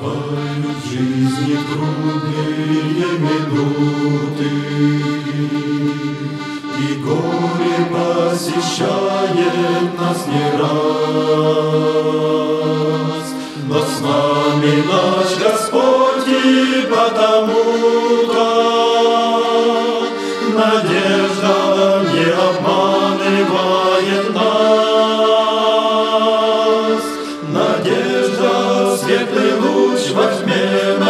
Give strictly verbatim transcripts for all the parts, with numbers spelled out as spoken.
Бывают в жизни трудные минуты, и горе посещает нас не раз. Но с нами наш Господь, и потому-то надежда не обманывает нас. Надежда — светлый луч во тьме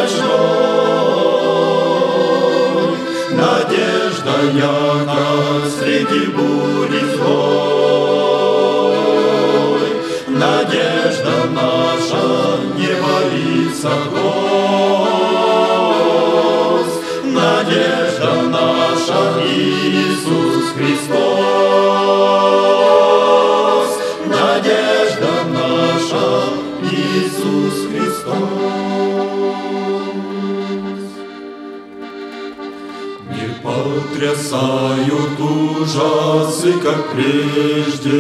ночной. Надежда ярка среди бури злой. Надежда наша не боится гроз. Надежда наша Иисус Христос. Надежда наша Иисус Христос. Мир потрясают ужасы, как прежде.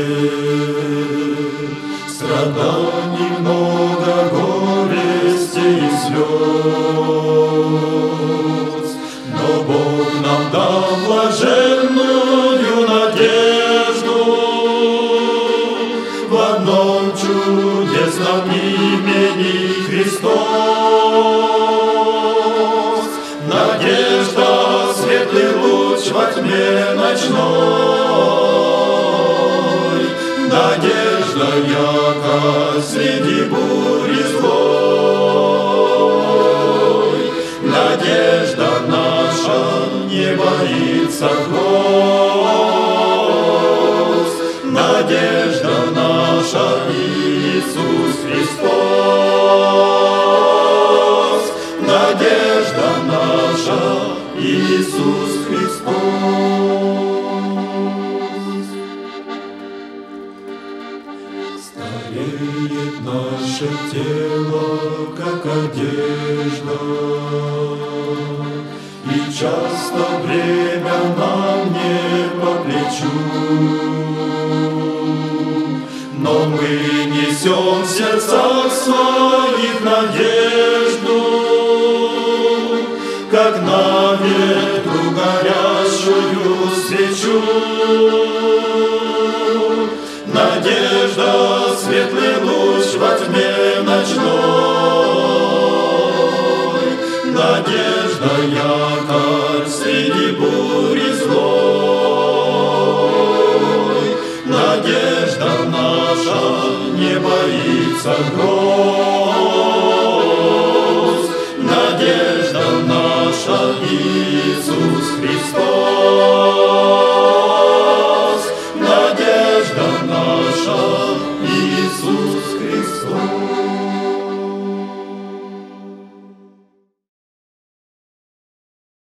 Страданий много, горести и слез. Но Бог нам дал блаженную надежду в одном чудесном имени Христос. Надежда — светлый луч во тьме ночной. Надежда ярка среди бури злой. Надежда наша не боится гроз. Надежда наша Иисус Христос. Надежда наша Иисус Христос. Стареет наше тело, как одежда, и часто время нам не по плечу. Но мы несем в сердцах своих надежду, как на ветру горящую свечу. Надежда — светлый луч во тьме ночной. Надежда якорь среди бури злой. Надежда наша не боится гроз.